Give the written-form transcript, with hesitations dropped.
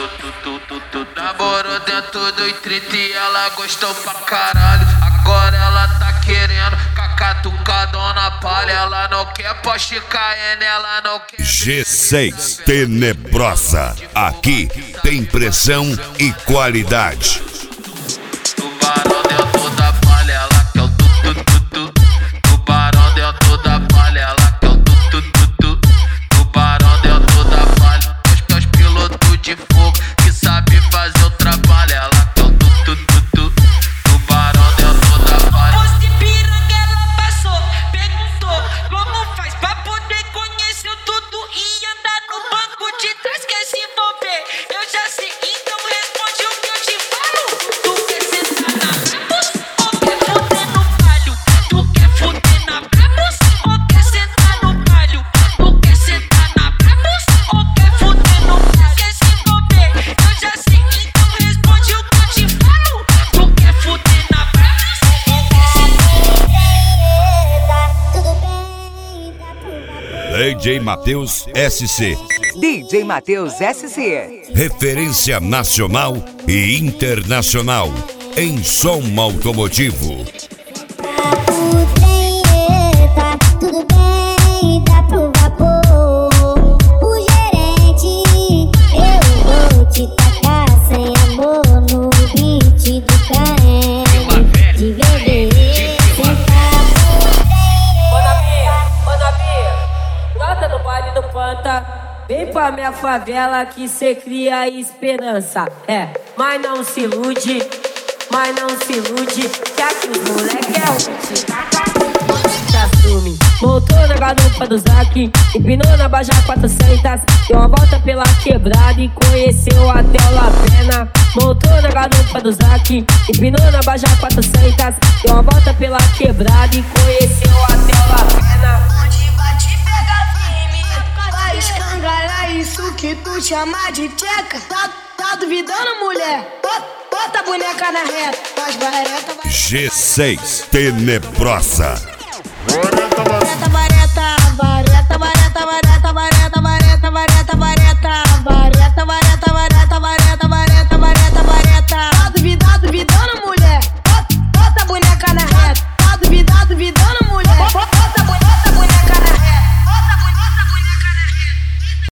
Namorou dentro do 30 e ela gostou pra caralho. Agora ela tá querendo cacatucadona palha. Ela não quer Porsche Cayenne, ela não quer G6 Tenebrosa. Aqui tem pressão e qualidade. Tubarão dentro da palha, ela quer o tu. Tubarão dentro da palha, ela quer o tu. Tubarão dentro da palha, os pilotos de fogo que sabe fazer o trabalho. Ela quer o tu. Tubarão dentro da palha. Posto Ipiranga ela passou, perguntou como faz pra poder conhecer tudo e andar no banco de trás, quer se envolver. Eu já sei, então responde o que eu te falo. Tu quer sentar na Brabus ou quer fuder no palio? Tu quer fuder na Brabus ou quer sentar no palio? Tu quer sentar na Brabus ou quer fuder no palio? Quer se envolver? Eu já sei, então responde o que eu te falo. Tu quer fuder na Brabus ou quer sentar? DJ Matheus SC. DJ Matheus SC. Referência nacional e internacional em som automotivo. Tudo bem, dá pro vapor. O gerente, eu vou te tacar sem amor no beat do Caen. De beber, sentar Ô Nabi, brota no baile do Panta. Vem pra minha favela que cê cria esperança. Mas não se ilude, que aqui os moleque é rude. Assume, montou na garupa do Zac, empinou na Baja 400, deu uma volta pela quebrada e conheceu até o La Pena. Montou na garupa do Zac, empinou na Baja 400, deu uma volta pela quebrada e conheceu até o La Pena. Onde bate pega firme, vai escangalhar isso que tu chama de tcheca. Tá duvidando, mulher? Bota a boneca na reta, faz barreta, vai. G6 Tenebrosa. Bota